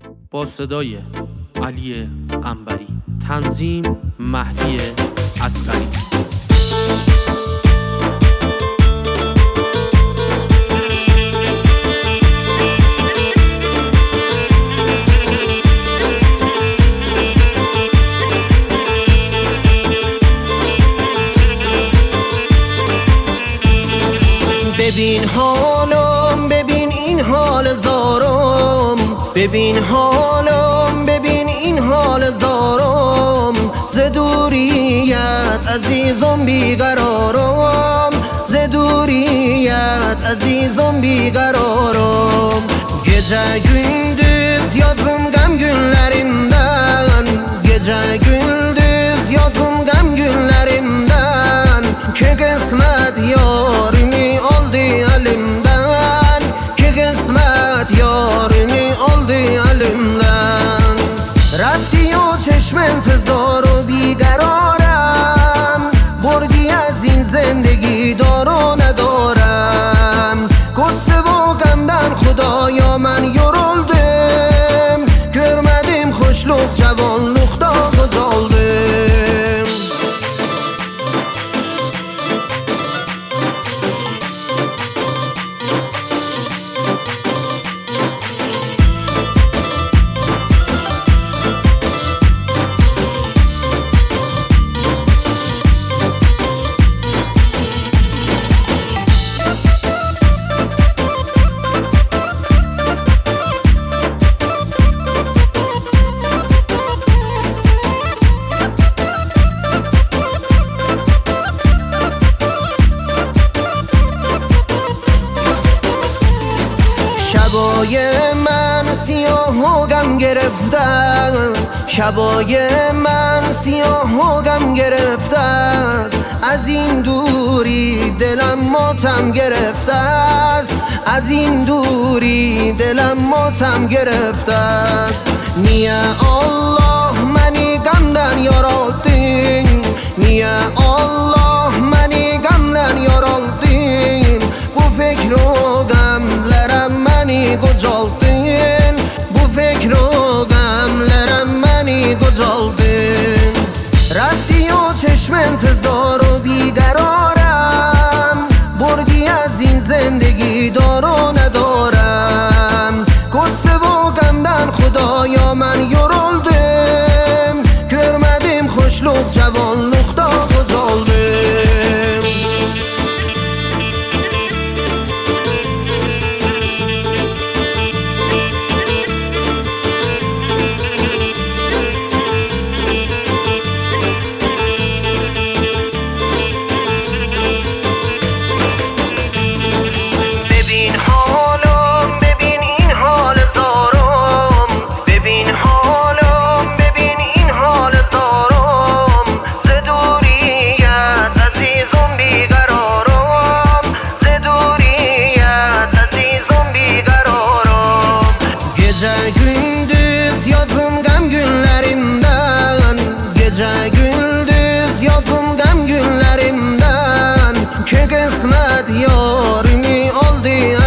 با صدای علی قنبری، تنظیم مهدی اصغری. ببین حالم، ببین این حال زارم، ببین حالم، ببین این حال زارم. ز دوریت عزیزم بیقرارم، ز دوریت عزیزم بیقرارم. Gece gündüz yazım gam günlerimden, gece gündüz yazım gam günlerimden. Ki kısmet yarimi aldı elimden, ki kısmet yarimi aldı elimden. رفتی و چشم انتظار و بیقرارم، بردی از این زندگی دار و ندارم. قصه و غمدن خدایا من yoruldum, görmedim hoşluk cavanlıkta qocaldım. شبای من سیاه و غم گرفته است، شبای من سیاه و غم گرفته است. از این دوری دلم ماتم گرفته است، از این دوری دلم ماتم گرفته است. Niye Allah məni qəmdən yaraldın, niye Allah məni qəmdən yaraldın. Bu fikr o qəmlərəm məni qocaldın, bu fikr o qəmlərəm məni qocaldın. رفتی و چشم انتظار و بیقرارم، بردی از این زندگی دار و ندارم. قصه و غمدن خدایا من yoruldum, görmedim hoşluk cavanlıkta qocaldım. Gündüz yazım gam günlerimden, gece gündüz yazım gam günlerimden. Ki kısmet yarimi aldı